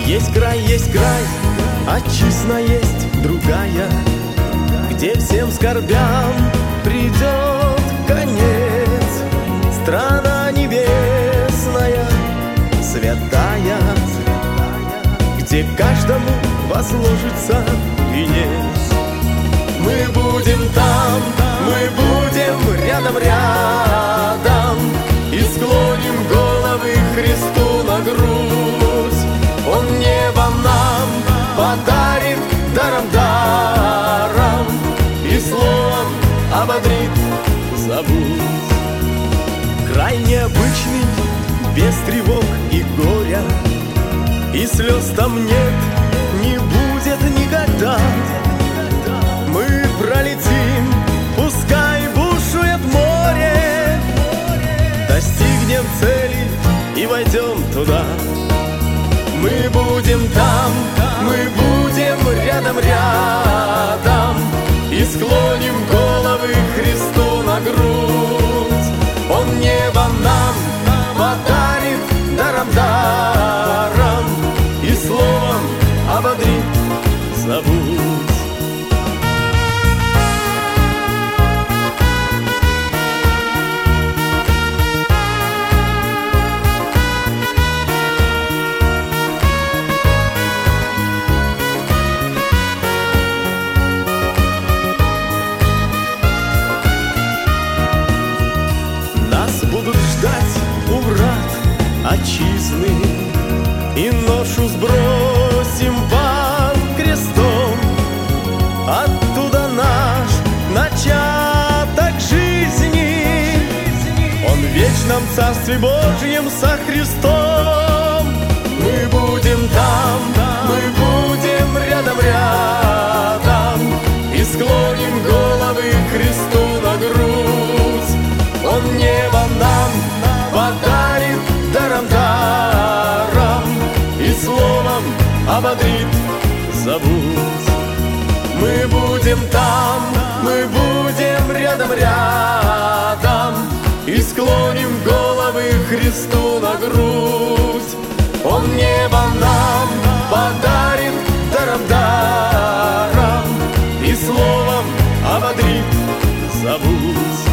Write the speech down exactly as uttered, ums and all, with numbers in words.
Есть край, есть край, отчизна есть другая, где всем скорбям придет конец. Страна небесная, святая, где каждому возложится венец. Мы будем там, мы будем рядом-рядом и склоним головы Христу на грудь. Он небо нам подарит даром-даром и словом ободрит, забудь. Край необычный, без тревог и горя, и слез там нет, не будет никогда. Мы пролетим, пускай бушует море, достигнем цели и войдем туда. Мы будем там, мы будем рядом-рядом и склоним головы Христу на грудь. Он небо нам подарит даром-даром и словом ободрит, забудь. Будут ждать у врат отчизны, и ношу сбросим под крестом. Оттуда наш начаток жизни, он в вечном Царстве Божьем со Христом. Мы будем там, мы будем рядом-рядом и склоним головы Христу на грудь. Он небо нам подарит даром-даром и словом ободрит, забудь. Мы будем там, мы будем рядом-рядом и склоним головы Христу на грудь. Он небо нам подарит даром-даром и словом ободрит, забудь.